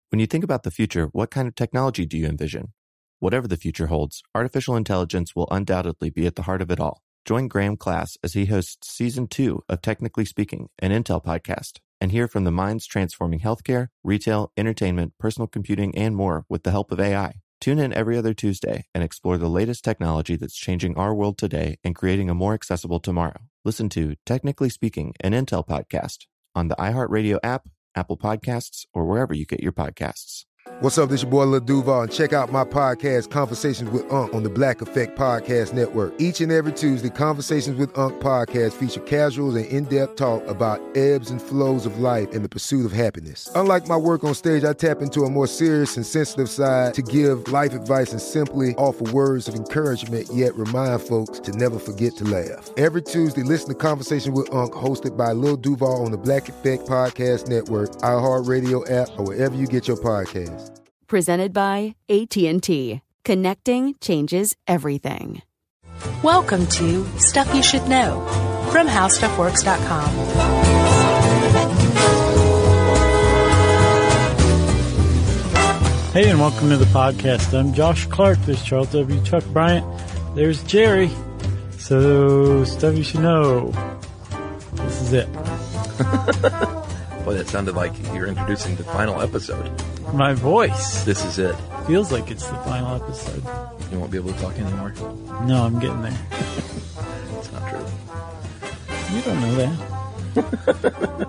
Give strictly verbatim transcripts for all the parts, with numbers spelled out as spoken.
When you think about the future, what kind of technology do you envision? Whatever the future holds, artificial intelligence will undoubtedly be at the heart of it all. Join Graham Class as he hosts Season two of Technically Speaking, an Intel podcast, and hear from the minds transforming healthcare, retail, entertainment, personal computing, and more with the help of A I. Tune in every other Tuesday and explore the latest technology that's changing our world today and creating a more accessible tomorrow. Listen to Technically Speaking, an Intel podcast on the iHeartRadio app, Apple Podcasts, or wherever you get your podcasts. What's up, this your boy Lil Duval, and check out my podcast, Conversations with Unc, on the Black Effect Podcast Network. Each and every Tuesday, Conversations with Unc podcast feature casuals and in-depth talk about ebbs and flows of life and the pursuit of happiness. Unlike my work on stage, I tap into a more serious and sensitive side to give life advice and simply offer words of encouragement, yet remind folks to never forget to laugh. Every Tuesday, listen to Conversations with Unc, hosted by Lil Duval on the Black Effect Podcast Network, iHeartRadio app, or wherever you get your podcasts. Presented by A T and T. Connecting changes everything. Welcome to Stuff You Should Know from How Stuff Works dot com. Hey, and welcome to the podcast. I'm Josh Clark. There's Charles W. Chuck Bryant. There's Jerry. So, Stuff You Should Know. This is it. Boy, that sounded like you're introducing the final episode. My voice. This is it. Feels like it's the final episode. You won't be able to talk anymore? No, I'm getting there. It's not true. You don't know that.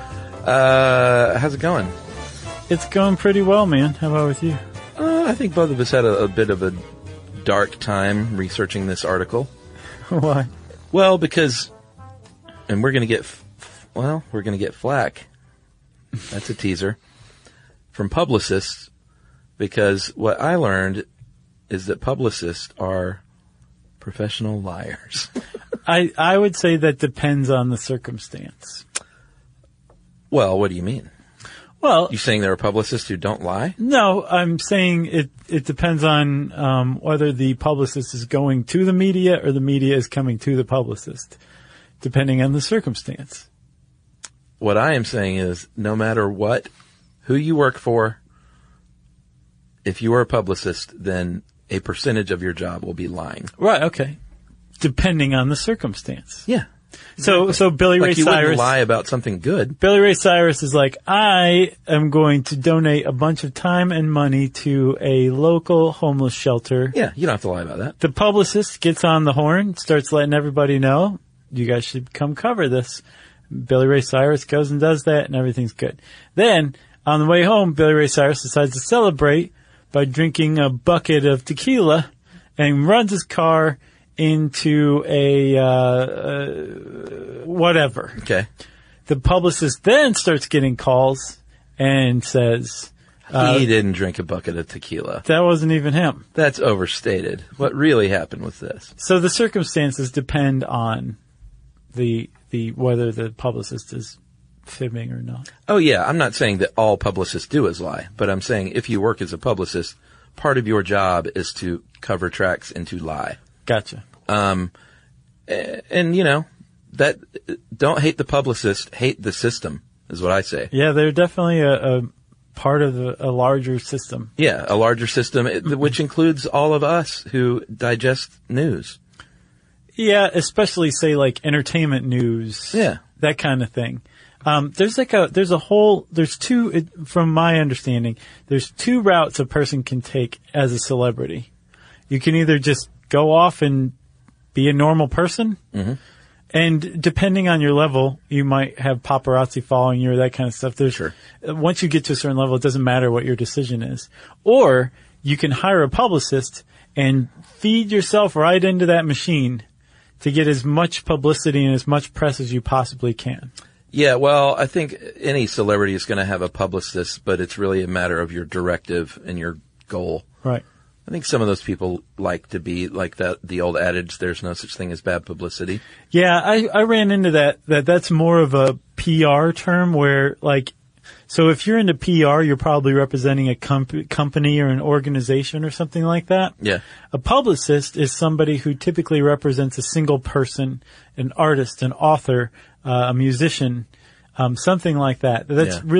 uh, how's it going? It's going pretty well, man. How about with you? Uh, I think both of us had a, a bit of a dark time researching this article. Why? Well, because, and we're going to get, well, we're going to get flack. That's a teaser. From publicists, because what I learned is that publicists are professional liars. I I would say that depends on the circumstance. Well, what do you mean? Well, you saying there are publicists who don't lie? No, I'm saying it it depends on um, whether the publicist is going to the media or the media is coming to the publicist, depending on the circumstance. What I am saying is, no matter what, who you work for, if you are a publicist, then a percentage of your job will be lying. Right, okay. Depending on the circumstance. Yeah. So, so Billy Ray like you Cyrus. Wouldn't lie about something good. Billy Ray Cyrus is like, I am going to donate a bunch of time and money to a local homeless shelter. Yeah, you don't have to lie about that. The publicist gets on the horn, starts letting everybody know, you guys should come cover this. Billy Ray Cyrus goes and does that, and everything's good. Then, on the way home, Billy Ray Cyrus decides to celebrate by drinking a bucket of tequila and runs his car into a, uh, uh, whatever. Okay. The publicist then starts getting calls and says, uh, he didn't drink a bucket of tequila. That wasn't even him. That's overstated. What really happened with this? So the circumstances depend on the, the, whether the publicist is fibbing or not. Oh, yeah. I'm not saying that all publicists do is lie, but I'm saying if you work as a publicist, part of your job is to cover tracks and to lie. Gotcha. Um, and, you know, that don't hate the publicist, hate the system is what I say. Yeah, they're definitely a, a part of a, a larger system. Yeah, a larger system, which includes all of us who digest news. Yeah, especially, say, like entertainment news. Yeah. That kind of thing. Um, there's like a, there's a whole, there's two, it, from my understanding, there's two routes a person can take as a celebrity. You can either just go off and be a normal person, mm-hmm. and depending on your level, you might have paparazzi following you or that kind of stuff. There's, sure. Once you get to a certain level, it doesn't matter what your decision is. Or you can hire a publicist and feed yourself right into that machine to get as much publicity and as much press as you possibly can. Yeah, well, I think any celebrity is going to have a publicist, but it's really a matter of your directive and your goal. Right. I think some of those people like to be like that, the old adage, there's no such thing as bad publicity. Yeah, I, I ran into that, that that's more of a P R term where, like, so if you're into P R, you're probably representing a comp- company or an organization or something like that. Yeah. A publicist is somebody who typically represents a single person, an artist, an author, uh, a musician, um, something like that. That's yeah. really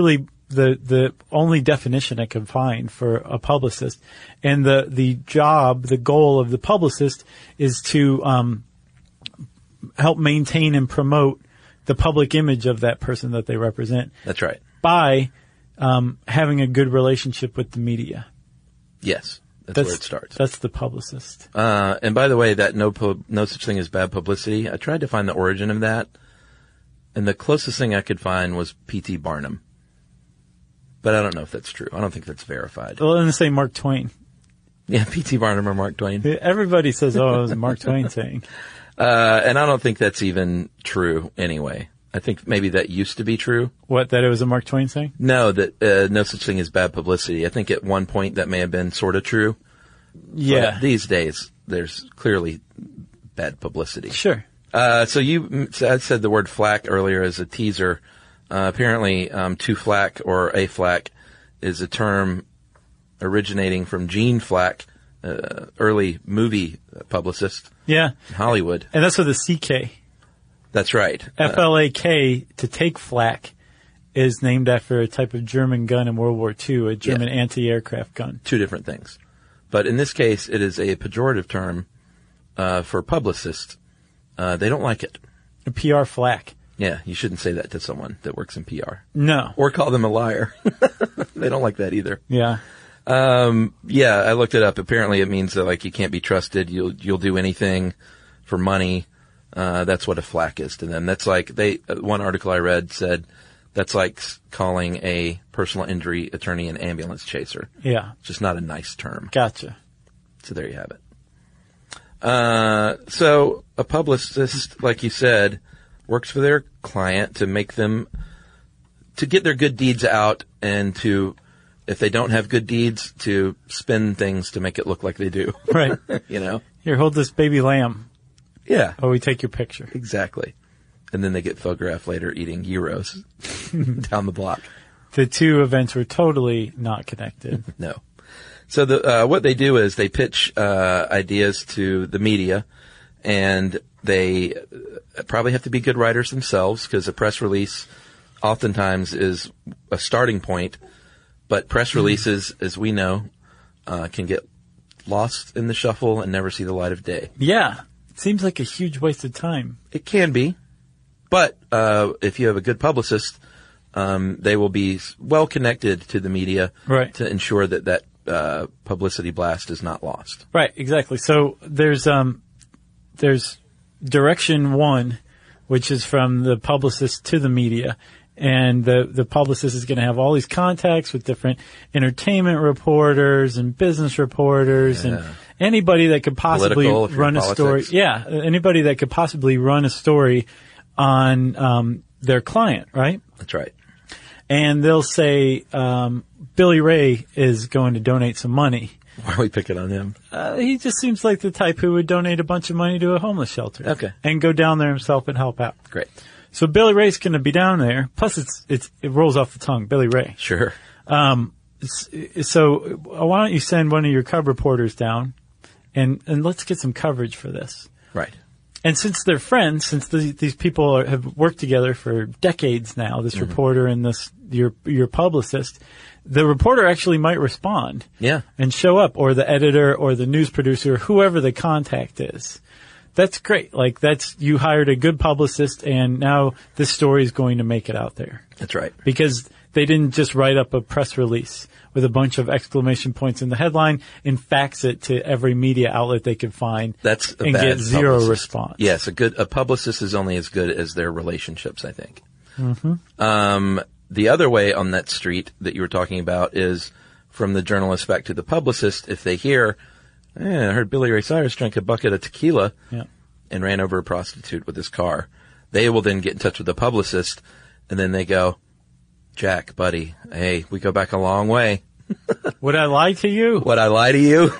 the the only definition I could find for a publicist. And the the job, the goal of the publicist is to um, help maintain and promote the public image of that person that they represent. That's right. By um, having a good relationship with the media. Yes, that's, that's where it starts. That's the publicist. Uh, and by the way, that no pub, no such thing as bad publicity, I tried to find the origin of that, and the closest thing I could find was P T Barnum. But I don't know if that's true. I don't think that's verified. Well, then say Mark Twain. Yeah, P T Barnum or Mark Twain. Everybody says, oh, it was a Mark Twain saying. Uh, and I don't think that's even true anyway. I think maybe that used to be true. What, that it was a Mark Twain saying? No, that uh, no such thing as bad publicity. I think at one point that may have been sort of true. Yeah. But these days, there's clearly bad publicity. Sure. Uh, so you I said the word flack earlier as a teaser. Uh, apparently, um, to flack or a flack is a term originating from Gene Flack, uh, early movie publicist. Yeah. In Hollywood. And that's with a C K. That's right. F L A K, to take flak, is named after a type of German gun in World War Two, a German yeah. anti-aircraft gun. Two different things. But in this case, it is a pejorative term uh, for publicists. Uh, they don't like it. A P R flak. Yeah, you shouldn't say that to someone that works in P R. No. Or call them a liar. They don't like that either. Yeah. Um, yeah, I looked it up. Apparently it means that, like, you can't be trusted. You'll, you'll do anything for money. Uh, that's what a flack is to them. That's like, they, uh, one article I read said that's like calling a personal injury attorney an ambulance chaser. Yeah. Just not a nice term. Gotcha. So there you have it. Uh, so a publicist, like you said, works for their client to make them, to get their good deeds out and to, if they don't have good deeds, to spin things to make it look like they do. Right. You know? Here, hold this baby lamb. Yeah. Oh, we take your picture. Exactly. And then they get photographed later eating gyros down the block. The two events were totally not connected. No. So the, uh, what they do is they pitch, uh, ideas to the media, and they probably have to be good writers themselves, because a press release oftentimes is a starting point, but press releases, as we know, uh, can get lost in the shuffle and never see the light of day. Yeah. It seems like a huge waste of time. It can be. But, uh, if you have a good publicist, um, they will be well connected to the media. Right. To ensure that that, uh, publicity blast is not lost. Right, exactly. So there's, um, there's direction one, which is from the publicist to the media. And the, the publicist is going to have all these contacts with different entertainment reporters and business reporters yeah. and anybody that could possibly Political, run a story. Yeah, anybody that could possibly run a story on um, their client, right? That's right. And they'll say, um, Billy Ray is going to donate some money. Why are we picking on him? Uh, he just seems like the type who would donate a bunch of money to a homeless shelter. Okay. And go down there himself and help out. Great. So Billy Ray's going to be down there. Plus, it's it's it rolls off the tongue, Billy Ray. Sure. Um. So why don't you send one of your cub reporters down, and and let's get some coverage for this. Right. And since they're friends, since the, these people are, have worked together for decades now, this mm-hmm. reporter and this your your publicist, the reporter actually might respond. Yeah. And show up, or the editor, or the news producer, whoever the contact is. That's great. Like, that's, you hired a good publicist, and now this story is going to make it out there. That's right. Because they didn't just write up a press release with a bunch of exclamation points in the headline and fax it to every media outlet they could find. That's a and bad get zero publicist. response. Yes, a good a publicist is only as good as their relationships, I think. Mm-hmm. Um, the other way on that street that you were talking about is from the journalist back to the publicist. If they hear, eh, I heard Billy Ray Cyrus drank a bucket of tequila yeah. and ran over a prostitute with his car, they will then get in touch with the publicist, and then they go, Jack, buddy, hey, we go back a long way. Would I lie to you? Would I lie to you?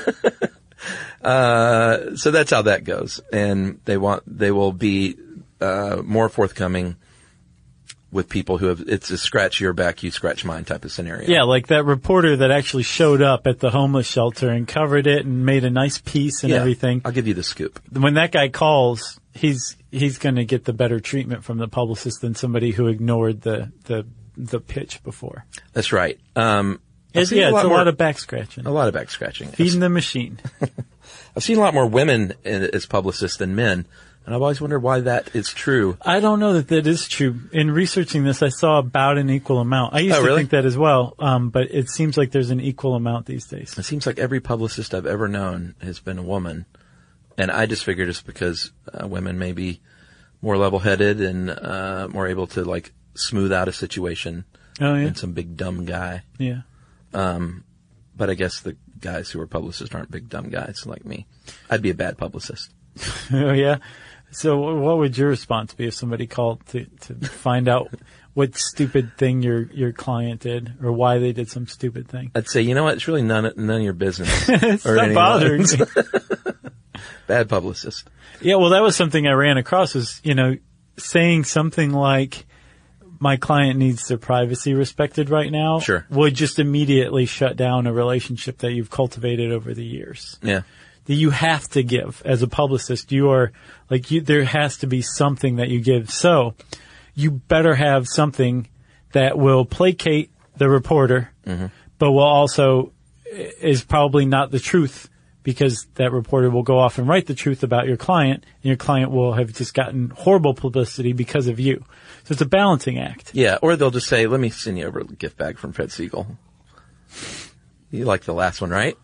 uh, so that's how that goes. And they want, they will be, uh, more forthcoming with people who have, it's a scratch your back, you scratch mine type of scenario. Yeah, like that reporter that actually showed up at the homeless shelter and covered it and made a nice piece and yeah, everything. I'll give you the scoop. When that guy calls, he's, he's going to get the better treatment from the publicist than somebody who ignored the, the the pitch before. That's right. Um, I've It's, seen yeah, a lot it's a more- lot of back scratching. A lot of back scratching. Feeding the machine. I've seen a lot more women in- as publicists than men, and I've always wondered why that is true. I don't know that that is true. In researching this, I saw about an equal amount. I used Oh, to really? think that as well, um, but it seems like there's an equal amount these days. It seems like every publicist I've ever known has been a woman, and I just figured it's because uh, women may be more level-headed and uh, more able to like smooth out a situation Oh, yeah? than some big dumb guy. Yeah. But I guess the guys who are publicists aren't big dumb guys like me. I'd be a bad publicist. Oh, yeah? So what would your response be if somebody called to, to find out what stupid thing your, your client did or why they did some stupid thing? I'd say, you know what? It's really none none of your business. It's Or not any bothering lines. me. Bad publicist. Yeah, well, that was something I ran across was, you know, saying something like, my client needs their privacy respected right now Sure. would just immediately shut down a relationship that you've cultivated over the years. Yeah. That you have to give as a publicist. You are like you, there has to be something that you give. So you better have something that will placate the reporter, Mm-hmm. but will also is probably not the truth because that reporter will go off and write the truth about your client and your client will have just gotten horrible publicity because of you. So it's a balancing act. Yeah, or they'll just say, let me send you over a gift bag from Fred Siegel. You like the last one, right?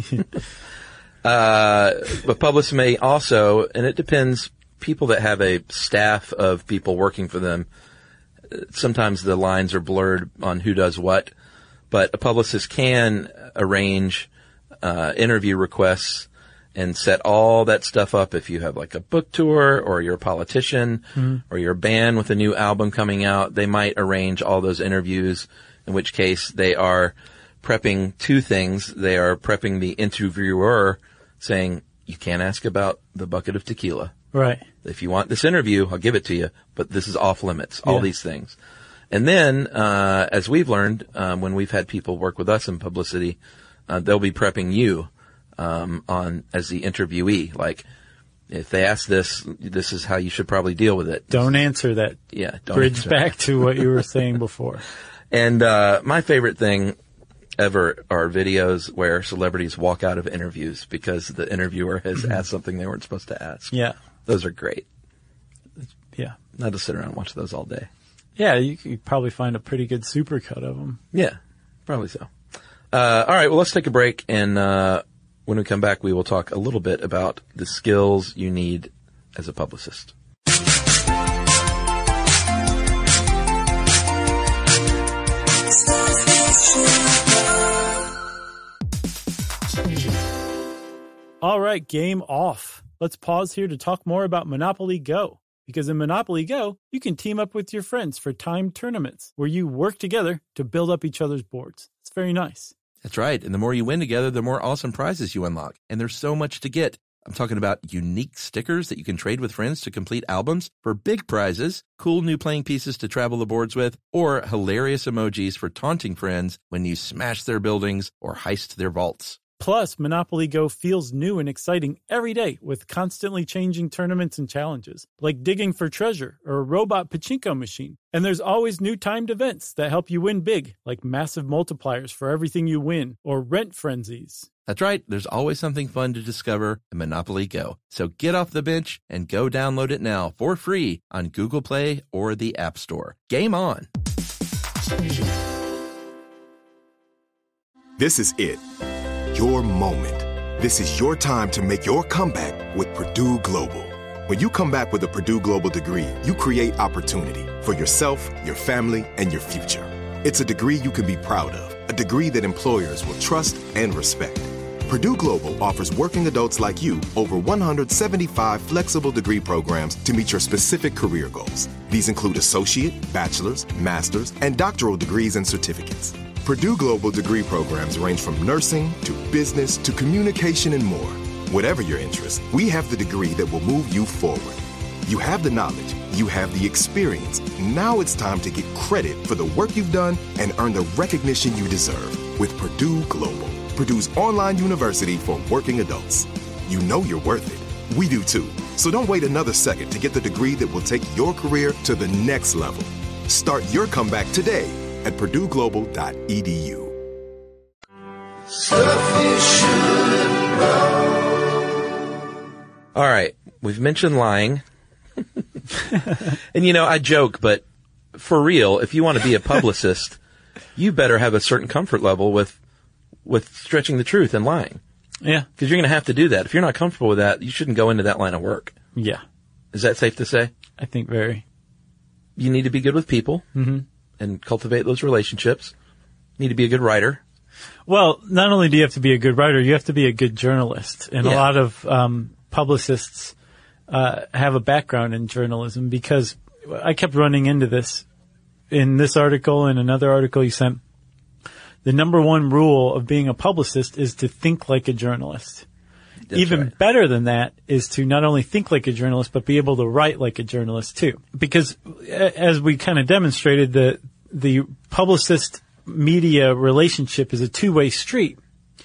uh, but publicists may also, and it depends, people that have a staff of people working for them, sometimes the lines are blurred on who does what, but a publicist can arrange uh, interview requests and set all that stuff up if you have like a book tour or you're a politician mm-hmm. or you're a band with a new album coming out. They might arrange all those interviews, in which case they are prepping two things. They are prepping the interviewer saying, you can't ask about the bucket of tequila. Right. If you want this interview, I'll give it to you, but this is off limits, all yeah. these things. And then, uh, as we've learned, um, when we've had people work with us in publicity, uh, they'll be prepping you Um, on as the interviewee, like if they ask this, this is how you should probably deal with it. Don't answer that. Yeah, don't bridge answer back to what you were saying before. And uh, my favorite thing ever are videos where celebrities walk out of interviews because the interviewer has asked something they weren't supposed to ask. Yeah, those are great. Yeah, I'll just sit around and watch those all day. Yeah, you could probably find a pretty good supercut of them. Yeah, probably so. Uh, all right, well, let's take a break and. Uh, When we come back, we will talk a little bit about the skills you need as a publicist. All right, game off. Let's pause here to talk more about Monopoly Go. Because in Monopoly Go, you can team up with your friends for timed tournaments where you work together to build up each other's boards. It's very nice. That's right. And the more you win together, the more awesome prizes you unlock. And there's so much to get. I'm talking about unique stickers that you can trade with friends to complete albums for big prizes, cool new playing pieces to travel the boards with, or hilarious emojis for taunting friends when you smash their buildings or heist their vaults. Plus, Monopoly Go feels new and exciting every day with constantly changing tournaments and challenges, like digging for treasure or a robot pachinko machine. And there's always new timed events that help you win big, like massive multipliers for everything you win or rent frenzies. That's right. There's always something fun to discover in Monopoly Go. So get off the bench and go download it now for free on Google Play or the App Store. Game on. This is it. Your moment. This is your time to make your comeback with Purdue Global. When you come back with a Purdue Global degree, you create opportunity for yourself, your family, and your future. It's a degree you can be proud of, a degree that employers will trust and respect. Purdue Global offers working adults like you over one hundred seventy-five flexible degree programs to meet your specific career goals. These include associate, bachelor's, master's, and doctoral degrees and certificates. Purdue Global degree programs range from nursing to business to communication and more. Whatever your interest, we have the degree that will move you forward. You have the knowledge, you have the experience. Now it's time to get credit for the work you've done and earn the recognition you deserve with Purdue Global, Purdue's online university for working adults. You know you're worth it. We do too. So don't wait another second to get the degree that will take your career to the next level. Start your comeback today at purdue global dot e d u. All right. We've mentioned lying. And, you know, I joke, but for real, if you want to be a publicist, you better have a certain comfort level with with stretching the truth and lying. Yeah. Because you're going to have to do that. If you're not comfortable with that, you shouldn't go into that line of work. Yeah. Is that safe to say? I think very. You need to be good with people mm-hmm. and cultivate those relationships. You need to be a good writer. Well, not only do you have to be a good writer, you have to be a good journalist. And Yeah. a lot of um, publicists uh, have a background in journalism, because I kept running into this in this article and another article you sent. The number one rule of being a publicist is to think like a journalist. That's Even right. better than that is to not only think like a journalist, but be able to write like a journalist too. Because a- as we kind of demonstrated, the the publicist media relationship is a two-way street.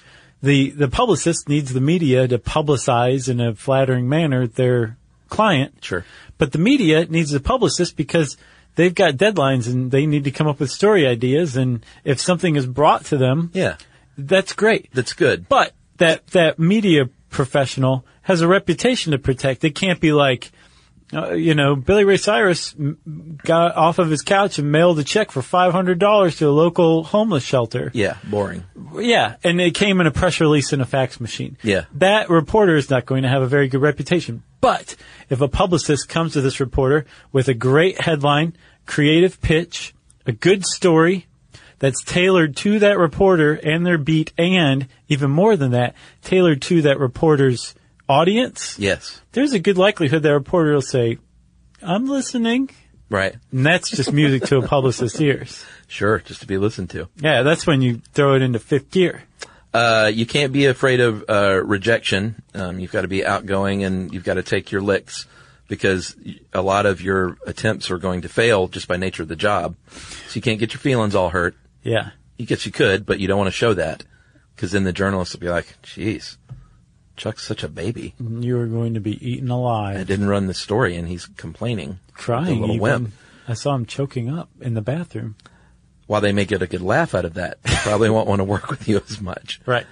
The the publicist needs the media to publicize in a flattering manner their client. Sure. But the media needs the publicist because they've got deadlines and they need to come up with story ideas, and if something is brought to them, Yeah. that's great. That's good. But that that media professional has a reputation to protect. It can't be like, uh, you know, Billy Ray Cyrus m- got off of his couch and mailed a check for five hundred dollars to a local homeless shelter. Yeah. Boring. Yeah, and it came in a press release in a fax machine. Yeah. That reporter is not going to have a very good reputation. But if a publicist comes to this reporter with a great headline, creative pitch, a good story that's tailored to that reporter and their beat, and even more than that, tailored to that reporter's audience, Yes. there's a good likelihood that reporter will say, I'm listening. Right. And that's just music to a publicist's ears. Sure. Just to be listened to. Yeah, that's when you throw it into fifth gear. Uh, you can't be afraid of uh, rejection. Um, you've got to be outgoing, and you've got to take your licks, because a lot of your attempts are going to fail just by nature of the job. So you can't get your feelings all hurt. Yeah. You guess you could, but you don't want to show that, because then the journalist will be like, "Geez, Chuck's such a baby. You are going to be eaten I alive. didn't run the story, and he's complaining, Crying like a little even. wimp." I saw him choking up in the bathroom. While they may get a good laugh out of that, they probably won't want to work with you as much. Right.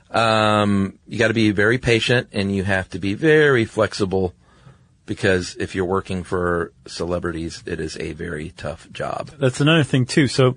Um, you got to be very patient, and you have to be very flexible, because if you're working for celebrities, it is a very tough job. That's another thing too. So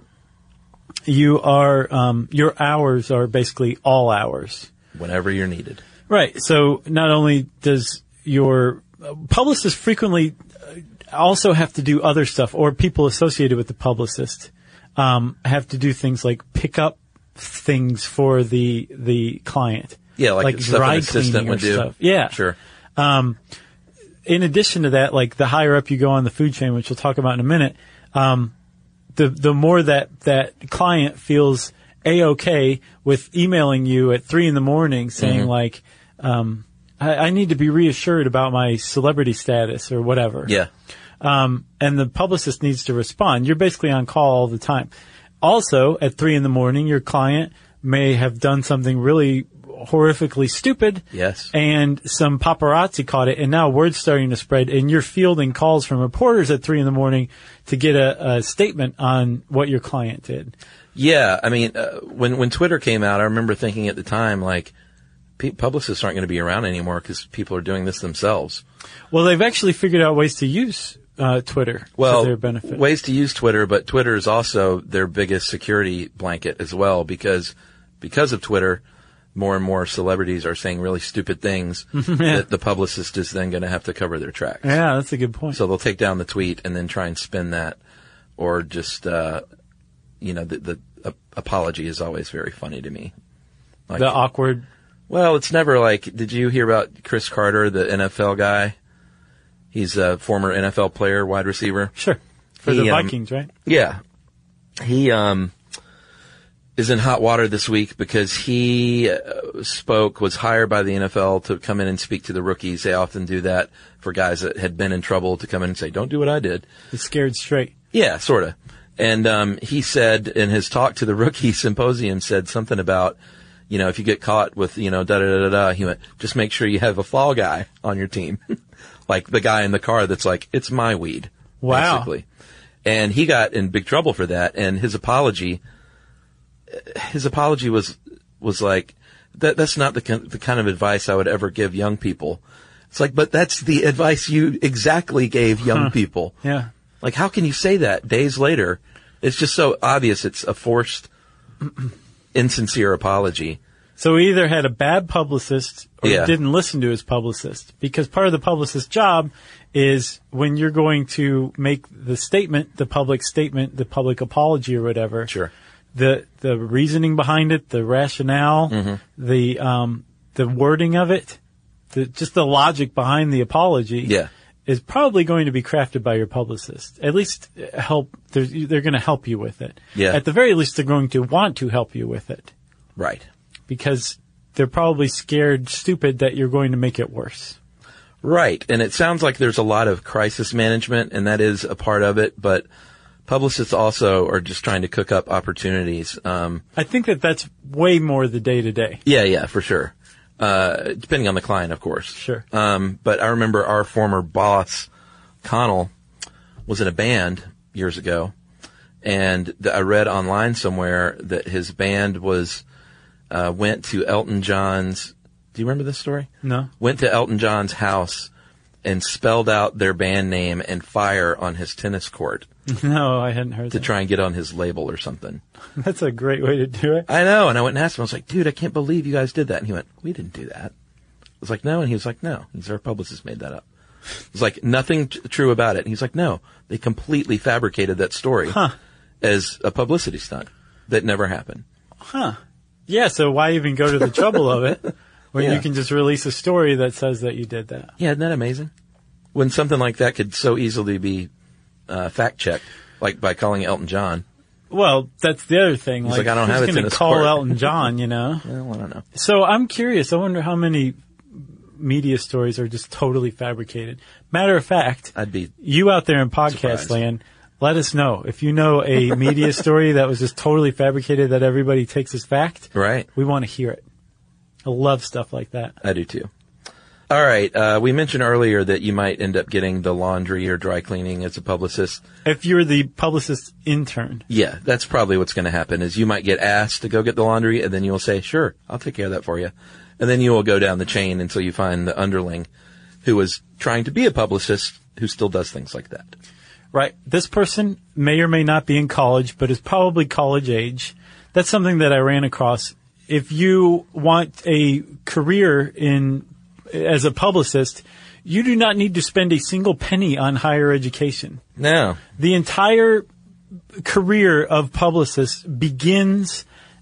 you are, um, your hours are basically all hours. Whenever you're needed. Right. So not only does your uh, publicist frequently uh, also have to do other stuff, or people associated with the publicist, um, have to do things like pick up things for the, the client. Yeah, like, Like stuff dry an assistant cleaning or would do. stuff. Yeah. Sure. Um, in addition to that, like the higher up you go on the food chain, which we'll talk about in a minute, um, the the more that that client feels A-okay with emailing you at three in the morning saying Mm-hmm. like, um, I, I need to be reassured about my celebrity status or whatever. Yeah. Um, and the publicist needs to respond. You're basically on call all the time. Also, at three in the morning, your client may have done something really horrifically stupid. Yes. And some paparazzi caught it, and now word's starting to spread, and you're fielding calls from reporters at three in the morning to get a, a statement on what your client did. Yeah. I mean, uh, when, when Twitter came out, I remember thinking at the time, like, pe- publicists aren't going to be around anymore because people are doing this themselves. Well, they've actually figured out ways to use uh, Twitter Well, to their benefit. ways to use Twitter, but Twitter is also their biggest security blanket as well, because, because of Twitter, more and more celebrities are saying really stupid things that the publicist is then going to have to cover their tracks. Yeah, that's a good point. So they'll take down the tweet and then try and spin that, or just, uh, you know, the, the uh, apology is always very funny to me. Like, the awkward. well, it's never like, did you hear about Chris Carter, the N F L guy? He's a former N F L player, wide receiver. Sure. For He, the um, Vikings, right? Yeah. He, um, is in hot water this week because he uh, spoke, was hired by the N F L to come in and speak to the rookies. They often do that for guys that had been in trouble, to come in and say, don't do what I did. He's scared straight. Yeah, sort of. And um, he said in his talk to the rookie symposium, said something about, you know, if you get caught with, you know, da da da da da, he went, just make sure you have a fall guy on your team. Like the guy in the car that's like, it's my weed. Wow. Basically. And he got in big trouble for that. And his apology, his apology was, was like, that, that's not the, the kind of advice I would ever give young people. It's like, but that's the advice you exactly gave young huh. people. Yeah. Like, how can you say that days later? It's just so obvious it's a forced, insincere apology. So he either had a bad publicist or Yeah. didn't listen to his publicist. Because part of the publicist's job is when you're going to make the statement, the public statement, the public apology or whatever. Sure. The the reasoning behind it, the rationale, Mm-hmm. the um the wording of it, the just the logic behind the apology. Yeah. Is probably going to be crafted by your publicist. At least help. They're, they're going to help you with it. Yeah. At the very least, they're going to want to help you with it Right. because they're probably scared stupid that you're going to make it worse. Right. And it sounds like there's a lot of crisis management, and that is a part of it, but publicists also are just trying to cook up opportunities. Um, I think that that's way more the day to day. yeah, yeah, for sure. Uh, depending on the client, of course. Sure. Um, but I remember our former boss, Connell, was in a band years ago, and th- I read online somewhere that his band was, uh, went to Elton John's, do you remember this story? No. Went to Elton John's house and spelled out their band name and fire on his tennis court No, I hadn't heard to that. try and get on his label or something. That's a great way to do it. I know. And I went and asked him, I was like, dude, I can't believe you guys did that. And he went, we didn't do that. I was like, no. And he was like, no. He's our publicist made that up. It was like nothing t- true about it. And he's like, no, they completely fabricated that story Huh. as a publicity stunt that never happened. Huh. Yeah, so why even go to the trouble of it when Yeah. you can just release a story that says that you did that? Yeah, isn't that amazing? When something like that could so easily be uh, fact-checked, like by calling Elton John. Well, that's the other thing. He's like, I don't who's have a gonna tennis call court. Elton John, you know? Well, I don't know. So I'm curious. I wonder how many media stories are just totally fabricated. Matter of fact, I'd be you out there in podcast surprised. land, let us know. If you know a media story that was just totally fabricated that everybody takes as fact, right. we want to hear it. I love stuff like that. I do too. All right. Uh, we mentioned earlier that you might end up getting the laundry or dry cleaning as a publicist. If you're the publicist intern. Yeah, that's probably what's going to happen is you might get asked to go get the laundry and then you'll say, sure, I'll take care of that for you. And then you will go down the chain until you find the underling who is trying to be a publicist who still does things like that. Right. This person may or may not be in college, but is probably college age. That's something that I ran across. If you want a career in as a publicist, you do not need to spend a single penny on higher education. No. The entire career of publicists begins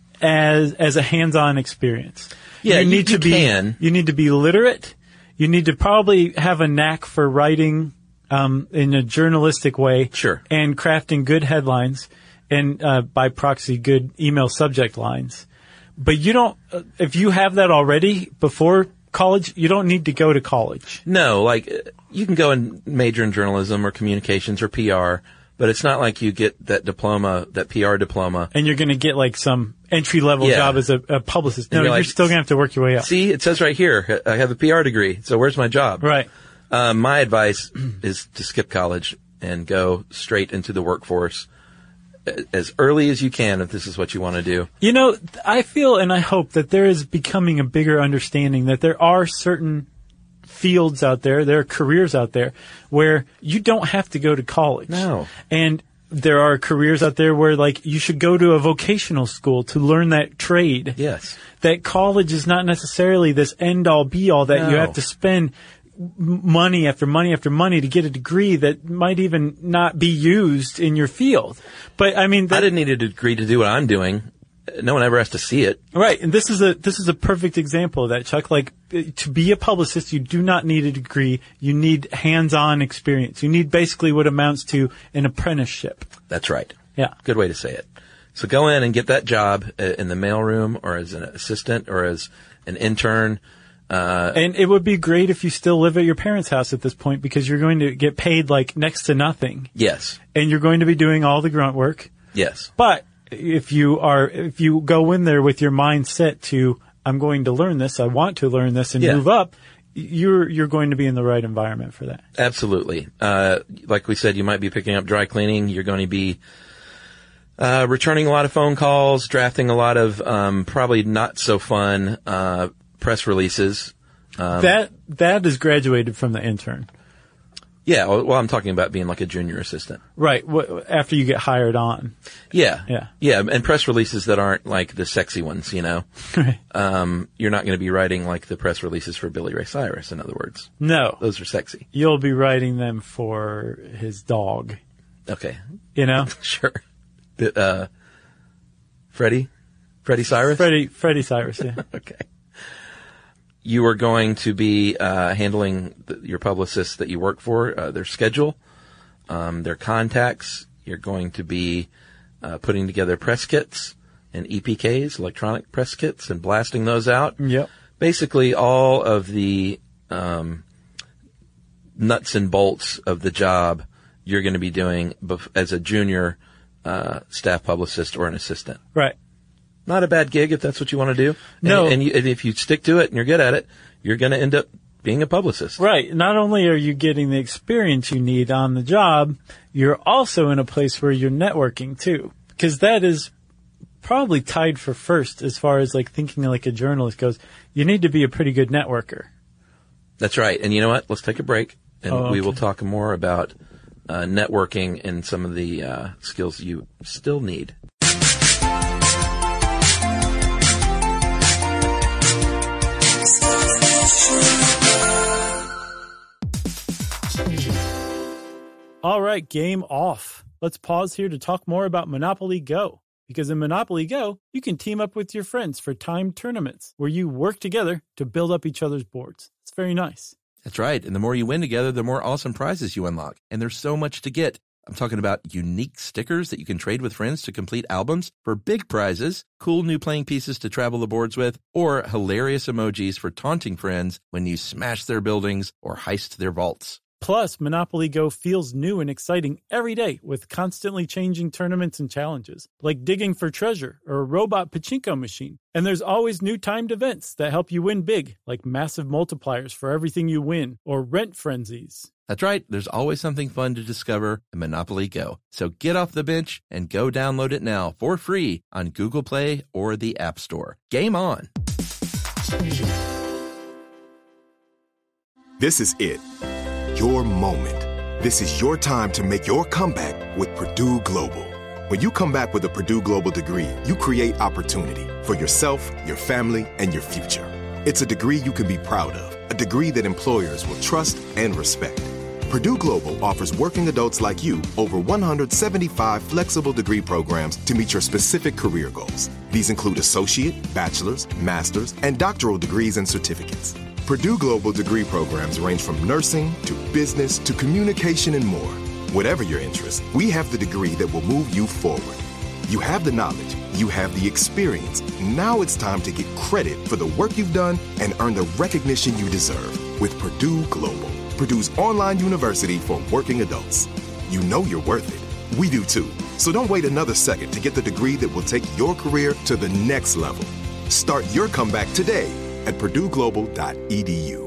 as as a hands-on experience. Yeah, you you- need you to be can. you need to be literate. You need to probably have a knack for writing um, in a journalistic way, Sure. and crafting good headlines, and uh, by proxy, good email subject lines. But you don't. Uh, if you have that already before college, you don't need to go to college. No, like uh, you can go and major in journalism or communications or P R, but it's not like you get that diploma, that P R diploma. And you're going to get like some entry level Yeah. job as a, a publicist. No, And you're, you're like, still going to have to work your way up. See, it says right here, I have a P R degree, so where's my job? Right. Um, my advice is to skip college and go straight into the workforce as early as you can if this is what you want to do. You know, I feel and I hope that there is becoming a bigger understanding that there are certain fields out there, there are careers out there where you don't have to go to college. No. And there are careers out there where like you should go to a vocational school to learn that trade. Yes. That college is not necessarily this end all be all that you No. have to spend m- money after money after money to get a degree that might even not be used in your field. But I mean, that, I didn't need a degree to do what I'm doing. No one ever has to see it. right. And this is a, this is a perfect example of that, Chuck. Like uh, to be a publicist, you do not need a degree. You need hands-on experience. You need basically what amounts to an apprenticeship. That's right. Yeah. Good way to say it. So go in and get that job uh, in the mailroom or as an assistant or as an intern. Uh, And it would be great if you still live at your parents' house at this point because you're going to get paid like next to nothing. yes. And you're going to be doing all the grunt work. Yes. But if you are, if you go in there with your mind set to, I'm going to learn this, I want to learn this and Yeah. move up, you're you're going to be in the right environment for that. Absolutely. Uh, like we said, you might be picking up dry cleaning. You're going to be uh, returning a lot of phone calls, drafting a lot of um, probably not so fun uh, press releases. Um, that that is graduated from the intern. Yeah, well, well, I'm talking about being like a junior assistant. Right, wh- after you get hired on. Yeah. Yeah. Yeah, and press releases that aren't like the sexy ones, you know. Right. Um, you're not going to be writing like the press releases for Billy Ray Cyrus, in other words. No. Those are sexy. You'll be writing them for his dog. Okay. You know? Sure. The, uh, Freddie? Freddie Cyrus? Freddie, Freddie Cyrus, yeah. Okay. You are going to be uh, handling the, your publicists that you work for, uh, their schedule, um, their contacts. You're going to be uh, putting together press kits and E P Ks, electronic press kits, and blasting those out. Yep. Basically, all of the um, nuts and bolts of the job you're going to be doing bef- as a junior uh, staff publicist or an assistant. Right. Not a bad gig if that's what you want to do. No. And, and, you, and if you stick to it and you're good at it, you're going to end up being a publicist. Right. Not only are you getting the experience you need on the job, you're also in a place where you're networking too. Because that is probably tied for first as far as like thinking like a journalist goes. You need to be a pretty good networker. That's right. And you know what? Let's take a break and Oh, okay. we will talk more about uh, networking and some of the uh, skills you still need. All right, game off. Let's pause here to talk more about Monopoly Go. Because in Monopoly Go, you can team up with your friends for timed tournaments where you work together to build up each other's boards. It's very nice. That's right. And the more you win together, the more awesome prizes you unlock. And there's so much to get. I'm talking about unique stickers that you can trade with friends to complete albums for big prizes, cool new playing pieces to travel the boards with, or hilarious emojis for taunting friends when you smash their buildings or heist their vaults. Plus, Monopoly Go feels new and exciting every day with constantly changing tournaments and challenges, like digging for treasure or a robot pachinko machine. And there's always new timed events that help you win big, like massive multipliers for everything you win or rent frenzies. That's right. There's always something fun to discover in Monopoly Go. So get off the bench and go download it now for free on Google Play or the App Store. Game on. This is it. Your moment. This is your time to make your comeback with Purdue Global. When you come back with a Purdue Global degree, you create opportunity for yourself, your family, and your future. It's a degree you can be proud of, a degree that employers will trust and respect. Purdue Global offers working adults like you over one hundred seventy-five flexible degree programs to meet your specific career goals. These include associate, bachelor's, master's, and doctoral degrees and certificates. Purdue Global degree programs range from nursing to business to communication and more. Whatever your interest, we have the degree that will move you forward. You have the knowledge, you have the experience. Now it's time to get credit for the work you've done and earn the recognition you deserve with Purdue Global, Purdue's online university for working adults. You know you're worth it. We do too. So don't wait another second to get the degree that will take your career to the next level. Start your comeback today at purdue global dot e d u.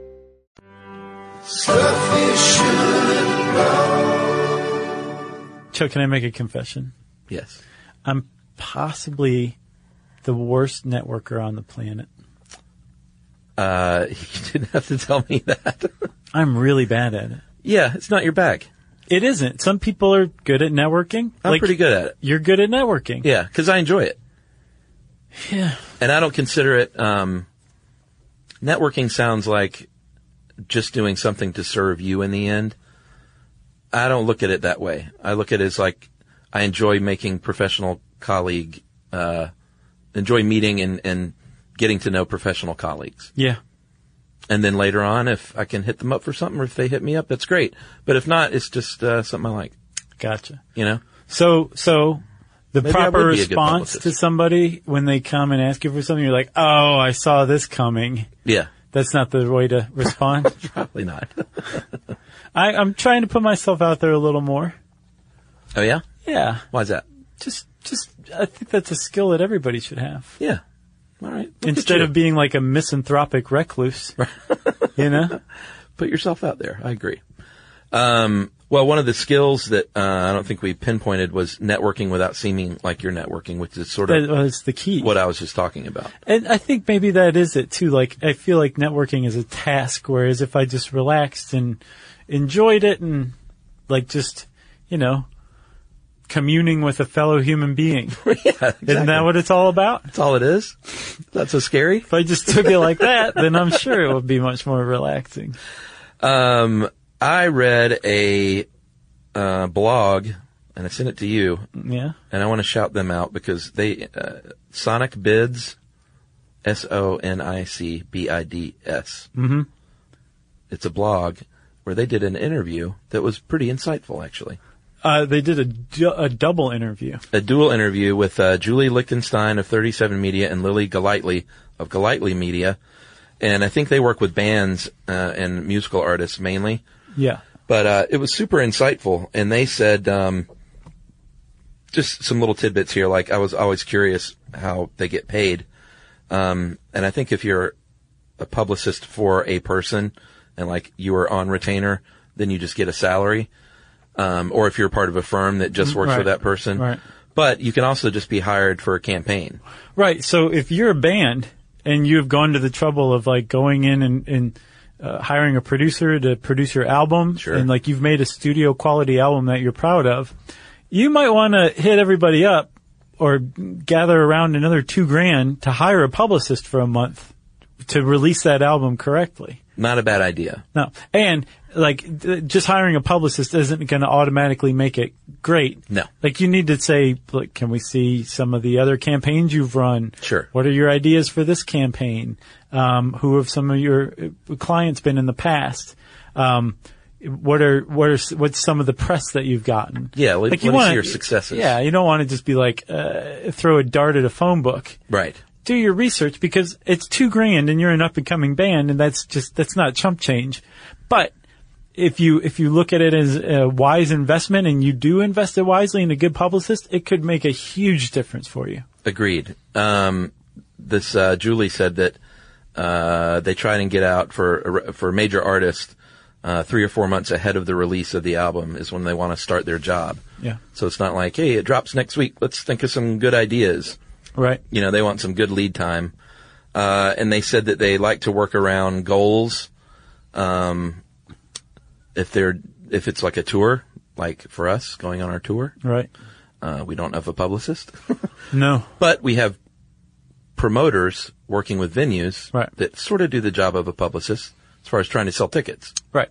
Chuck, can I make a confession? Yes. I'm possibly the worst networker on the planet. Uh, you didn't have to tell me that. I'm really bad at it. Yeah, it's not your bag. It isn't. Some people are good at networking. I'm Like, pretty good at it. You're good at networking. Yeah, because I enjoy it. Yeah. And I don't consider it, um, networking sounds like just doing something to serve you in the end. I don't look at it that way. I look at it as like, I enjoy making professional colleague, uh, enjoy meeting and, and getting to know professional colleagues. Yeah. And then later on, if I can hit them up for something or if they hit me up, that's great. But if not, it's just, uh, something I like. Gotcha. You know? So, so the Maybe I proper would be a good response publicist. to somebody when they come and ask you for something, you're like, oh, I saw this coming. Yeah. That's not the way to respond. Probably not. I, I'm trying to put myself out there a little more. Oh, yeah? Yeah. Why is that? Just, just, I think that's a skill that everybody should have. Yeah. All right. Look Instead at you. of being like a misanthropic recluse, you know? Put yourself out there. I agree. Um, well, one of the skills that uh, I don't think we pinpointed was networking without seeming like you're networking, which is sort of That was the key. what I was just talking about. And I think maybe that is it too. Like, I feel like networking is a task, whereas if I just relaxed and enjoyed it and like just, you know, communing with a fellow human being. Yeah, exactly. Isn't that what it's all about? That's all it is? That's so scary? If I just took it like that, then I'm sure it would be much more relaxing. Um, I read a uh, blog, and I sent it to you, Yeah. and I want to shout them out because they, uh, Sonic Bids, S O N I C B I D S. Mm-hmm. It's a blog where they did an interview that was pretty insightful, actually. Uh, they did a, du- a double interview. A dual interview with uh, Julie Lichtenstein of thirty-seven Media and Lily Golightly of Golightly Media. And I think they work with bands uh, and musical artists mainly. Yeah. But uh, it was super insightful. And they said um, just some little tidbits here. Like, I was always curious how they get paid. Um, and I think if you're a publicist for a person and, like, you are on retainer, then you just get a salary. Um, or if you're part of a firm that just works Right. with that person. Right. But you can also just be hired for a campaign. Right. So if you're a band and you've gone to the trouble of like going in and, and uh, hiring a producer to produce your album, Sure. and like you've made a studio quality album that you're proud of, you might want to hit everybody up or gather around another two grand to hire a publicist for a month to release that album correctly. Not a bad idea. No. And like th- just hiring a publicist isn't going to automatically make it great. No. Like you need to say, like, can we see some of the other campaigns you've run? Sure. What are your ideas for this campaign? Um, who have some of your uh, clients been in the past? Um, what are, what are, what's some of the press that you've gotten? Yeah, let- like you let me wanna, see your successes. Yeah, you don't want to just be like, uh, throw a dart at a phone book. Right. Do your research because it's two grand and you're an up and coming band and that's just, that's not chump change. But if you, if you look at it as a wise investment and you do invest it wisely in a good publicist, it could make a huge difference for you. Agreed. Um, this, uh, Julie said that, uh, they try and get out for, for major artists, uh, three or four months ahead of the release of the album is when they want to start their job. Yeah. So it's not like, hey, it drops next week. Let's think of some good ideas. Right. You know, they want some good lead time. Uh, and they said that they like to work around goals. Um, if they're, if it's like a tour, like for us going on our tour, Right. uh, we don't have a publicist, No. but we have promoters working with venues Right. that sort of do the job of a publicist as far as trying to sell tickets. Right.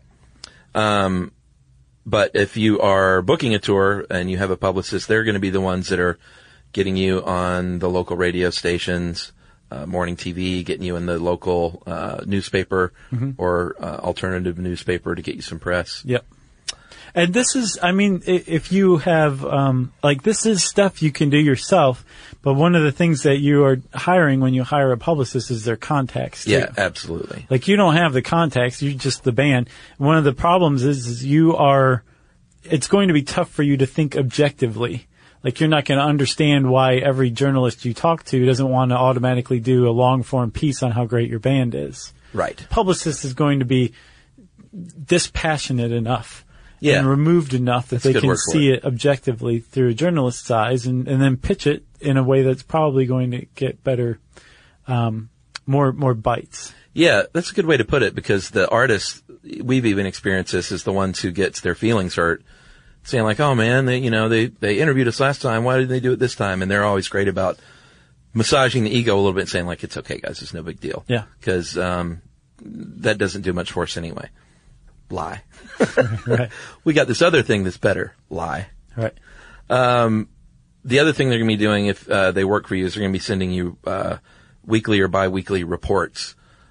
Um, but if you are booking a tour and you have a publicist, they're going to be the ones that are getting you on the local radio stations, uh, morning T V, getting you in the local, uh, newspaper Mm-hmm. or, uh, alternative newspaper to get you some press. Yep. And this is, I mean, i- if you have, um, like this is stuff you can do yourself, but one of the things that you are hiring when you hire a publicist is their contacts too. Yeah, absolutely. Like you don't have the contacts, you're just the band. One of the problems is, is you are, it's going to be tough for you to think objectively. Like you're not going to understand why every journalist you talk to doesn't want to automatically do a long form piece on how great your band is. Right. Publicist is going to be dispassionate enough Yeah. and removed enough that That's a they good can word for see it. it objectively through a journalist's eyes and, and then pitch it in a way that's probably going to get better, um, more, more bites. Yeah, that's a good way to put it because the artists, we've even experienced this, is the ones who gets their feelings hurt. Saying like, oh man, they, you know, they, they interviewed us last time. Why didn't they do it this time? And they're always great about massaging the ego a little bit, saying like, it's okay guys, it's no big deal. Yeah. Cause, um, that doesn't do much for us anyway. Lie. Right. We got this other thing that's better. Lie. Right. Um, the other thing they're going to be doing if, uh, they work for you is they're going to be sending you, uh, weekly or bi-weekly reports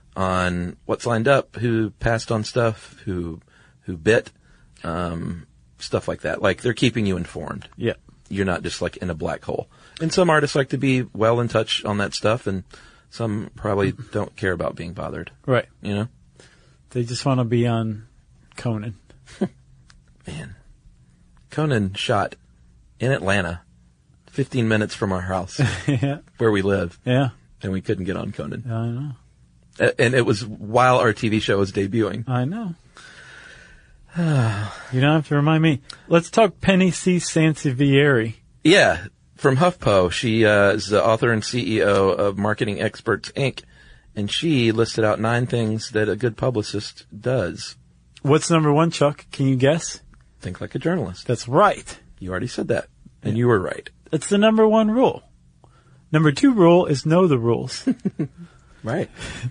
on what's lined up, who passed on stuff, who, who bit, um, stuff like that. Like they're keeping you informed. Yeah. You're not just like in a black hole. And some artists like to be well in touch on that stuff and some probably don't care about being bothered. Right. You know? They just want to be on Conan. Man. Conan shot in Atlanta, fifteen minutes from our house Yeah. where we live. Yeah. and we couldn't get on Conan. I know. A- And it was while our T V show was debuting. I know. You don't have to remind me. Let's talk Penny C. Sansevieri. Yeah, from HuffPo. She uh, is the author and C E O of Marketing Experts, Incorporated, and she listed out nine things that a good publicist does. What's number one, Chuck? Can you guess? Think like a journalist. That's right. You already said that, and you were right. That's the number one rule. Number two rule is know the rules. Right.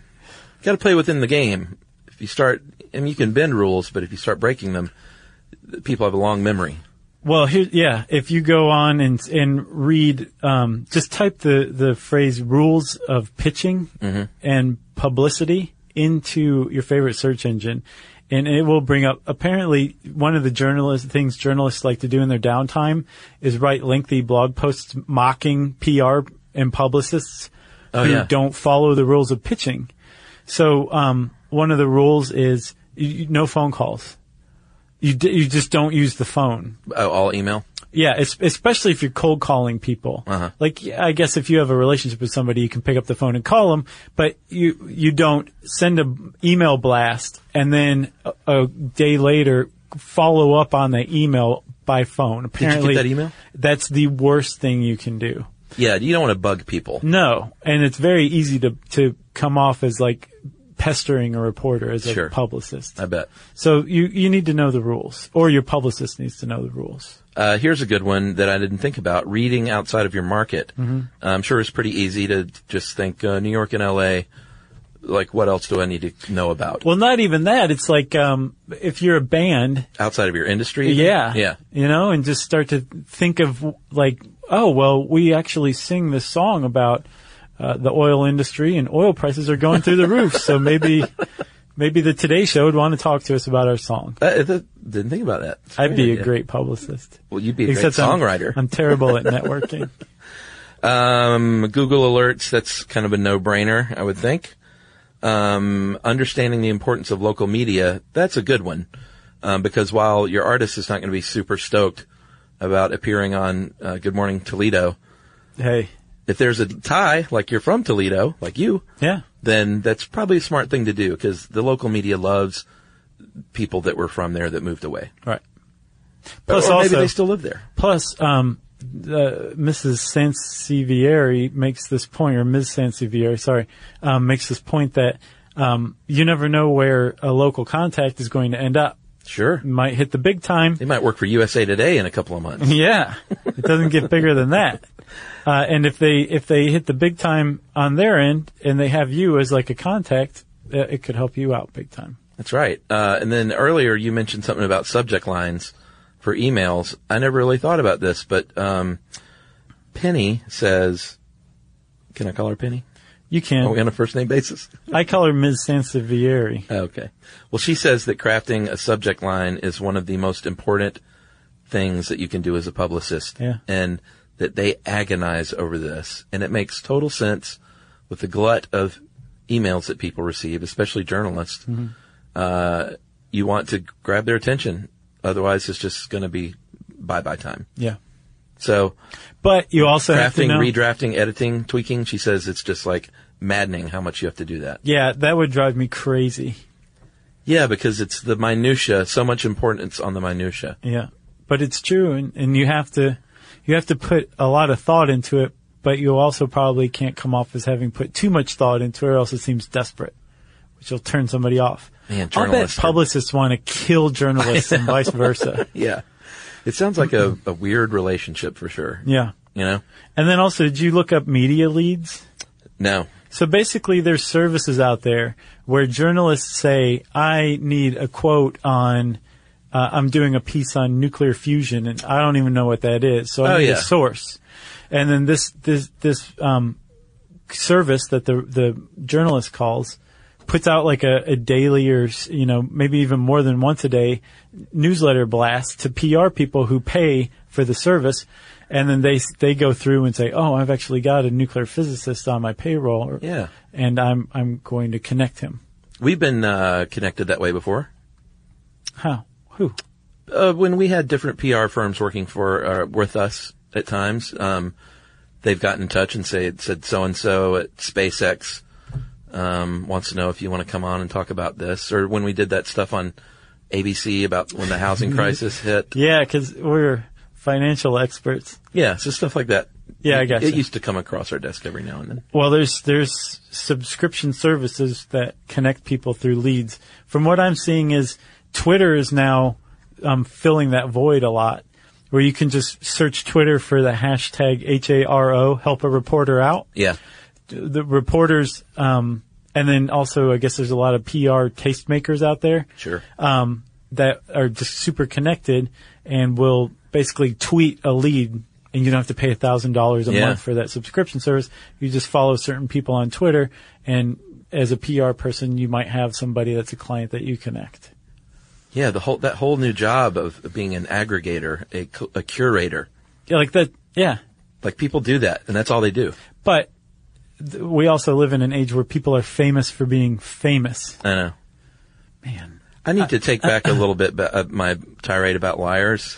Got to play within the game. If you start, I mean, you can bend rules, but if you start breaking them, people have a long memory. Well, here, yeah, if you go on and and read, um, just type the, the phrase rules of pitching Mm-hmm. and publicity into your favorite search engine, and it will bring up, apparently, one of the journalist things journalists like to do in their downtime is write lengthy blog posts mocking P R and publicists Oh, who yeah. don't follow the rules of pitching. So, um, one of the rules is you, you, no phone calls. You d- you just don't use the phone. Oh, all email? Yeah, it's, especially if you're cold calling people. Uh-huh. Like, yeah, I guess if you have a relationship with somebody, you can pick up the phone and call them, but you you don't send an email blast and then a, a day later follow up on the email by phone. Apparently, Did you get that email? That's the worst thing you can do. Yeah, you don't want to bug people. No, and it's very easy to to come off as like pestering a reporter as a Sure. publicist. I bet. So you you need to know the rules, or your publicist needs to know the rules. Uh, here's a good one that I didn't think about. Reading outside of your market. Mm-hmm. I'm sure it's pretty easy to just think uh, New York and L A. Like, what else do I need to know about? Well, not even that. It's like um if you're a band, Outside of your industry? yeah, Yeah. you know, and just start to think of like, oh, well, we actually sing this song about uh, the oil industry, and oil prices are going through the roof. So maybe maybe the Today Show would want to talk to us about our song. I, I didn't think about that. It's I'd be great. a great publicist. Well, you'd be a Except great I'm- songwriter. I'm terrible at networking. Um, Google Alerts, that's kind of a no-brainer, I would think. Um, understanding the importance of local media, that's a good one. Um, because while your artist is not going to be super stoked about appearing on uh, Good Morning Toledo, Hey, if there's a tie, like you're from Toledo, like you, yeah. then that's probably a smart thing to do because the local media loves people that were from there that moved away. Right. Plus, or maybe also, they still live there. plus, um, uh, Missus Sansevieri makes this point, or Miz Sansevieri, sorry, um, makes this point that um, you never know where a local contact is going to end up. Sure. It might hit the big time. They might work for U S A Today in a couple of months. Yeah, it doesn't get bigger than that. Uh, and if they if they hit the big time on their end, and they have you as like a contact, uh, it could help you out big time. That's right. Uh, and then earlier you mentioned something about subject lines for emails. I never really thought about this, but um, Penny says, can I call her Penny? You can. Are we on a first name basis? I call her Miz Sansevieri. Okay. Well, she says that crafting a subject line is one of the most important things that you can do as a publicist. Yeah. And that they agonize over this. And it makes total sense with the glut of emails that people receive, especially journalists. Mm-hmm. Uh, you want to grab their attention. Otherwise, it's just going to be bye-bye time. Yeah. So, But you also have to crafting, know. redrafting, editing, tweaking, she says it's just like maddening how much you have to do that. Yeah, that would drive me crazy. Yeah, because it's the minutia, so much importance on the minutia. Yeah, but it's true, and, and you have to you have to put a lot of thought into it. But you also probably can't come off as having put too much thought into it, or else it seems desperate, which will turn somebody off. Man, I'll bet journalists are- publicists want to kill journalists and vice versa. Yeah. It sounds like a, a weird relationship for sure. Yeah, You know? and then also, did you look up media leads? No. So basically, there's services out there where journalists say, I need a quote on, uh, I'm doing a piece on nuclear fusion, and I don't even know what that is, so I Oh, need yeah. a source. And then this, this, this, um, service that the, the journalist calls puts out like a, a daily or, you know, maybe even more than once a day newsletter blast to P R people who pay for the service. And then they they go through and say, "Oh, I've actually got a nuclear physicist on my payroll, or, Yeah. and I'm I'm going to connect him." We've been uh, connected that way before. How? Who? Uh, when we had different P R firms working for uh, with us at times, um, they've gotten in touch and say, said so-and-so at SpaceX um, wants to know if you want to come on and talk about this. Or when we did that stuff on A B C about when the housing crisis hit. Yeah, because we're financial experts. Yeah, so stuff like that. Yeah, I guess It used to come across our desk every now and then. Well, there's there's subscription services that connect people through leads. From what I'm seeing is Twitter is now um, filling that void a lot, where you can just search Twitter for the hashtag H A R O, help a reporter out. Yeah. The reporters, um, and then also I guess there's a lot of P R tastemakers out there. Sure. Um, that are just super connected and will basically tweet a lead, and you don't have to pay a thousand dollars a Yeah. month for that subscription service. You just follow certain people on Twitter, and as a P R person, you might have somebody that's a client that you connect. Yeah, the whole that whole new job of being an aggregator, a, cu- a curator. Yeah, like that. Yeah, Like people do that, and that's all they do. but th- we also live in an age where people are famous for being famous. I know. Man, I need to take back a little bit ba- uh, my tirade about liars.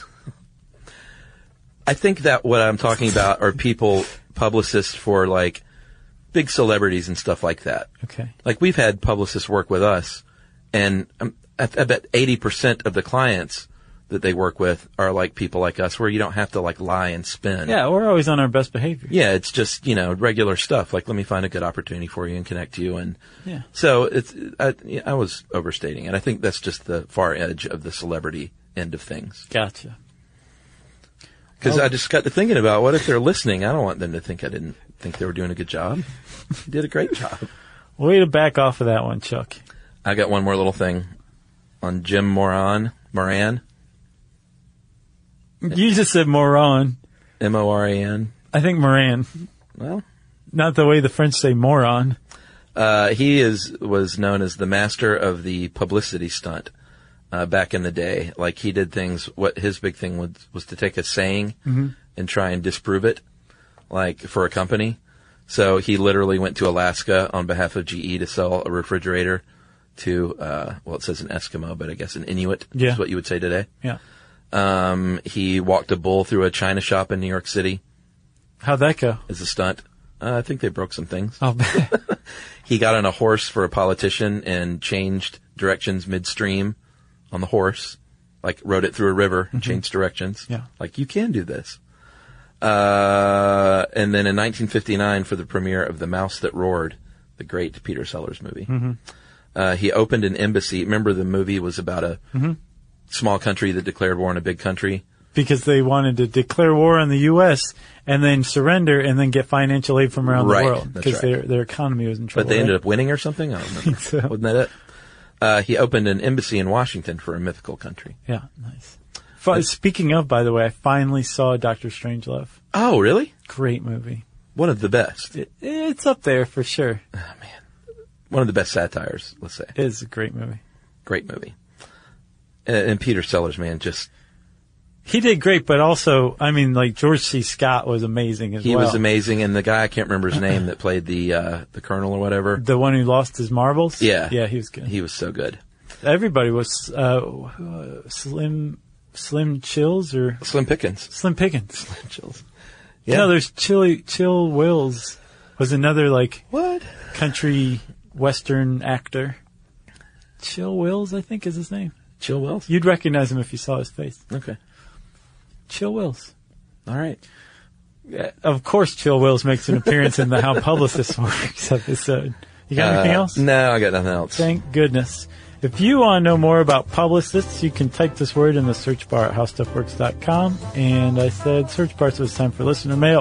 I think that what I'm talking about are people, publicists for like big celebrities and stuff like that. okay. Like we've had publicists work with us, and um, I, I bet eighty percent of the clients that they work with are like people like us, where you don't have to like lie and spin. Yeah, we're always on our best behavior. Yeah, it's just, you know, regular stuff. Like, let me find a good opportunity for you and connect you. And Yeah. so it's, I, I was overstating it. I think that's just the far edge of the celebrity end of things. Gotcha. Because Oh. I just got to thinking about what if they're listening? I don't want them to think I didn't think they were doing a good job. You did a great job. Way to back off of that one, Chuck. I got one more little thing on Jim Moran. Moran. You just said moron. M O R A N. I think Moran. Well, Not the way the French say moron. Uh, he is was known as the master of the publicity stunt uh, back in the day. Like he did things. What his big thing was was to take a saying Mm-hmm. and try and disprove it, like for a company. So he literally went to Alaska on behalf of G E to sell a refrigerator to uh, well, it says an Eskimo, but I guess an Inuit Yeah. is what you would say today. Yeah. Um, he walked a bull through a china shop in New York City How'd that go? as a stunt. Uh, I think they broke some things. Oh, He got on a horse for a politician and changed directions midstream on the horse, like rode it through a river and changed directions. Yeah. Like you can do this. Uh, and then in nineteen fifty-nine for the premiere of The Mouse That Roared, the great Peter Sellers movie, uh, he opened an embassy. Remember the movie was about a small country that declared war on a big country? because they wanted to declare war on the U S and then surrender and then get financial aid from around Right, the world that's because right. their their economy was in trouble. But they ended right? up winning or something? I don't remember. so. Wasn't that it? Uh, he opened an embassy in Washington for a mythical country. Yeah, nice. Fi- Speaking of, by the way, I finally saw Doctor Strangelove. Oh, really? Great movie. One of the best. It, it's up there for sure. One of the best satires, let's say. It is a great movie. Great movie. And, and Peter Sellers, man, just, He did great, but also, I mean, like George C. Scott was amazing as he well. was amazing. And the guy, I can't remember his name, that played the, uh, the colonel or whatever. The one who lost his marbles? Yeah. Yeah, he was good. He was so good. Everybody was, uh, uh, Slim, Slim Chills or Slim Pickens. Slim Pickens. Chills. No, there's Chili, Chill Wills was another like What? country western actor. Chill Wills, I think is his name. Chill Wells? You'd recognize him if you saw his face. Okay. Chill Wills. All right. Yeah, of course, Chill Wills makes an appearance in the How Publicist Works episode. You got anything Uh, else? No, I got nothing else. Thank goodness. If you want to know more about publicists, you can type this word in the search bar at how stuff works dot com. And I said search bar, so it's time for listener mail.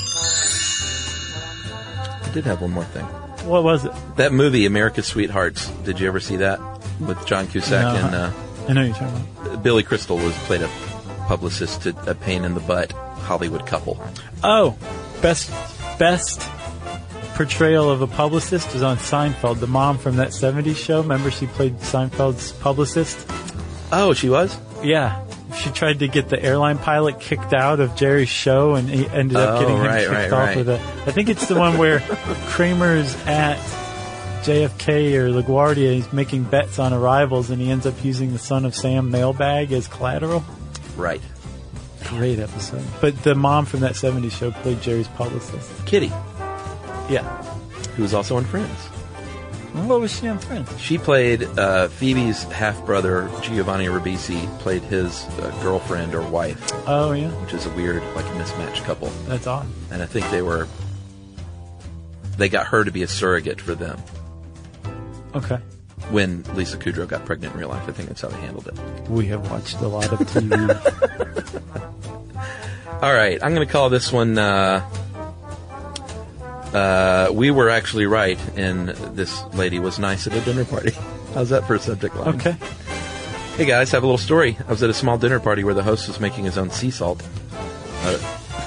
I did have one more thing. What was it? That movie, America's Sweethearts, did you ever see that? With John Cusack No. and uh, I know you're talking about. Billy Crystal was played a publicist to a pain in the butt Hollywood couple. Oh, best best portrayal of a publicist was on Seinfeld. The mom from that seventies show. Remember, she played Seinfeld's publicist. Oh, she was? Yeah, she tried to get the airline pilot kicked out of Jerry's show, and he ended up Oh, getting him right, kicked right, off right. with a. I think it's the one where Kramer's at J F K or LaGuardia. He's making bets on arrivals, and he ends up using the Son of Sam mailbag as collateral. Right. Great episode. But the mom from that seventies show played Jerry's publicist. Kitty, Yeah. who was also on Friends. What was she on Friends? She played uh, Phoebe's half-brother, Giovanni Ribisi, played his uh, girlfriend or wife, Oh, yeah. which is a weird, like, mismatched couple. That's odd. And I think they were, they got her to be a surrogate for them. Okay. When Lisa Kudrow got pregnant in real life, I think that's how they handled it. We have watched a lot of T V. All right, I'm going to call this one, uh, uh, we were actually right, and this lady was nice at a dinner party. How's that for a subject line? Okay. Hey guys, I have a little story. I was at a small dinner party where the host was making his own sea salt. Uh,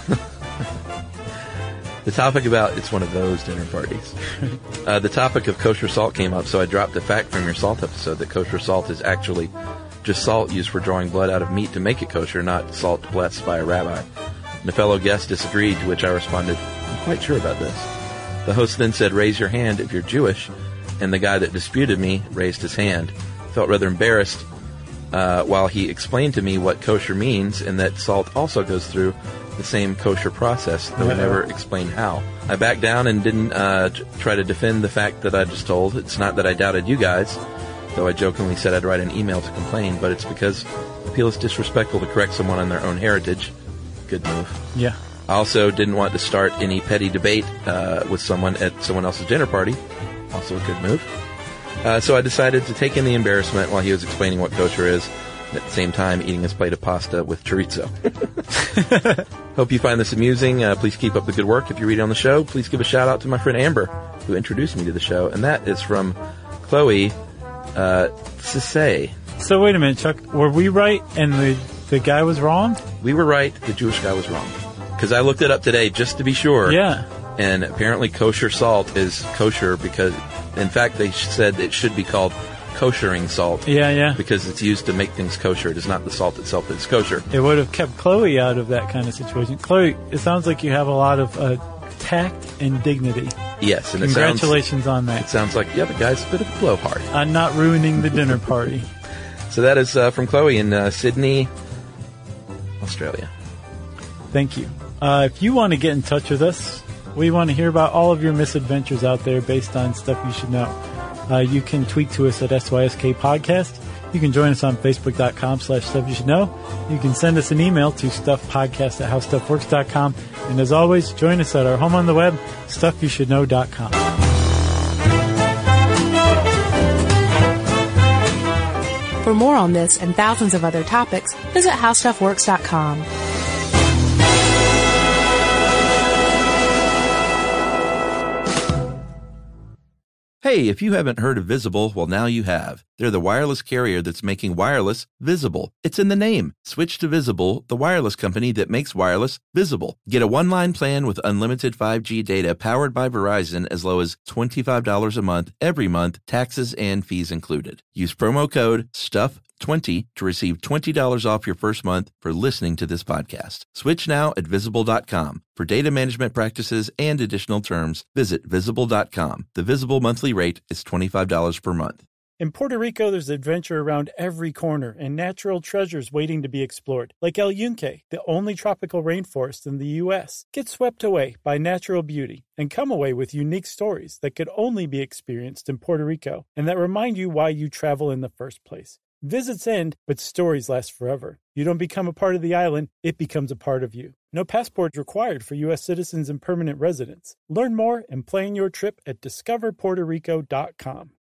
the topic about, it's one of those dinner parties. Uh, the topic of kosher salt came up, so I dropped a fact from your salt episode that kosher salt is actually just salt used for drawing blood out of meat to make it kosher, not salt blessed by a rabbi. And a fellow guest disagreed, to which I responded, I'm quite sure about this. The host then said, raise your hand if you're Jewish, and the guy that disputed me raised his hand. Felt rather embarrassed uh, while he explained to me what kosher means and that salt also goes through the same kosher process, though he never explained how. I backed down and didn't uh, t- try to defend the fact that I just told. It's not that I doubted you guys, though I jokingly said I'd write an email to complain, but it's because I feel it's disrespectful to correct someone on their own heritage. Good move. Yeah. I also didn't want to start any petty debate uh, with someone at someone else's dinner party. Also a good move. Uh, so I decided to take in the embarrassment while he was explaining what kosher is, and at the same time eating his plate of pasta with chorizo. Hope you find this amusing. Uh, please keep up the good work. If you read on the show, please give a shout out to my friend Amber, who introduced me to the show, and that is from Chloe uh, Cisse. So wait a minute, Chuck. Were we right and the, the guy was wrong? We were right. The Jewish guy was wrong. Because I looked it up today just to be sure. Yeah. And apparently kosher salt is kosher because, in fact, they said it should be called koshering salt. Yeah, yeah. Because it's used to make things kosher. It is not the salt itself that's kosher. It would have kept Chloe out of that kind of situation. Chloe, it sounds like you have a lot of uh, tact and dignity. Yes, and Congratulations it sounds, on that. It sounds like, yeah, the guy's a bit of a blowhard. On not ruining the dinner party. So that is uh, from Chloe in uh, Sydney, Australia. Thank you. Uh, if you want to get in touch with us, we want to hear about all of your misadventures out there based on stuff you should know. Uh, you can tweet to us at S Y S K Podcast. You can join us on Facebook.com slash Stuff You Should Know. You can send us an email to StuffPodcast at HowStuffWorks dot com. And as always, join us at our home on the web, Stuff You Should Know dot com. For more on this and thousands of other topics, visit How Stuff Works dot com. Hey, if you haven't heard of Visible, well, now you have. They're the wireless carrier that's making wireless visible. It's in the name. Switch to Visible, the wireless company that makes wireless visible. Get a one-line plan with unlimited five G data powered by Verizon as low as twenty-five dollars a month, every month, taxes and fees included. Use promo code stuff twenty to receive twenty dollars off your first month for listening to this podcast. Switch now at visible dot com. For data management practices and additional terms, visit visible dot com. The Visible monthly rate is twenty-five dollars per month. In Puerto Rico, there's adventure around every corner and natural treasures waiting to be explored, like El Yunque, the only tropical rainforest in the U S Get swept away by natural beauty and come away with unique stories that could only be experienced in Puerto Rico and that remind you why you travel in the first place. Visits end, but stories last forever. You don't become a part of the island, it becomes a part of you. No passport required for U S citizens and permanent residents. Learn more and plan your trip at discover puerto rico dot com.